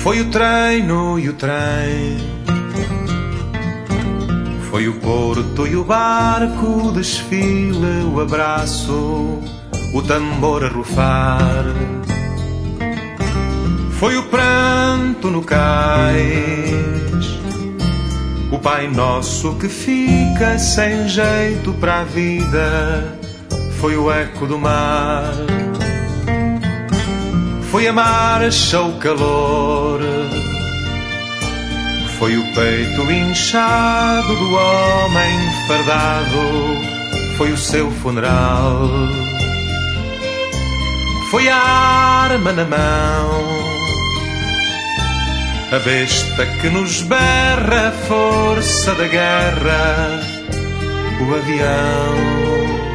Foi o treino e o trem, foi o porto e o barco, o desfile, o abraço, o tambor a rufar. Foi o pranto no cais, o Pai Nosso que fica sem jeito para a vida. Foi o eco do mar, foi a marcha, o calor, foi o peito inchado do homem fardado, foi o seu funeral. Foi a arma na mão, a besta que nos berra, a força da guerra, o avião.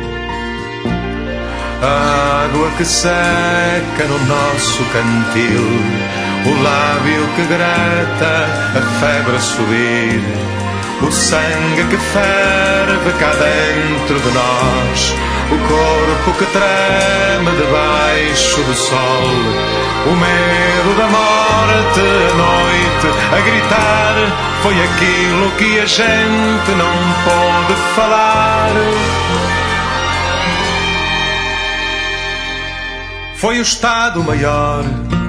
A água que seca no nosso cantil, o lábio que grata, a febre a subir, o sangue que ferve cá dentro de nós, o corpo que treme debaixo do sol, o medo da morte à noite a gritar. Foi aquilo que a gente não pôde falar. Foi o Estado-Maior,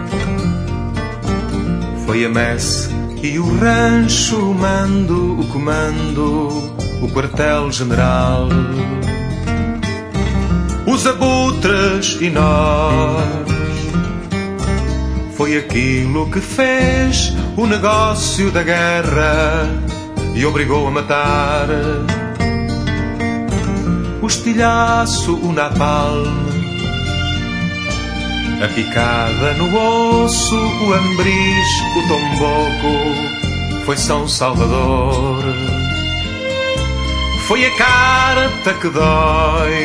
foi a messe e o rancho, o mando, o comando, o quartel-general, os abutres e nós. Foi aquilo que fez o negócio da guerra e obrigou a matar. O estilhaço, o napalm, a picada no osso, o ambris, o tomboco, foi São Salvador. Foi a carta que dói,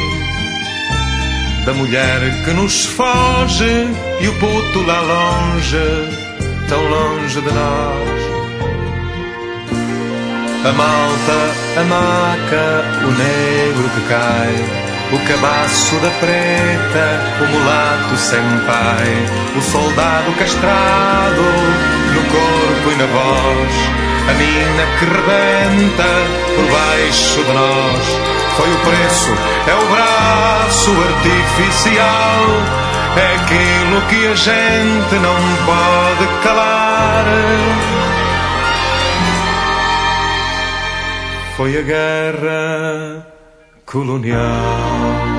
da mulher que nos foge, e o puto lá longe, tão longe de nós. A malta, a maca, o negro que cai, o cabaço da preta, o mulato sem pai, o soldado castrado no corpo e na voz, a mina que rebenta por baixo de nós. Foi o preço, é o braço artificial, é aquilo que a gente não pode calar. Foi a guerra colonial.